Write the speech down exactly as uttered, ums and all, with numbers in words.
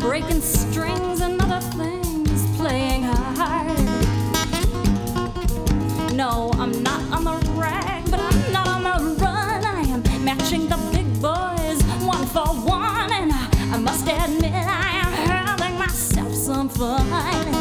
breaking strings and other things, playing hard. No, I'm not on the rag, but I'm not on the run. I am matching the big boys one for one, and I, I must admit I am having myself some fun.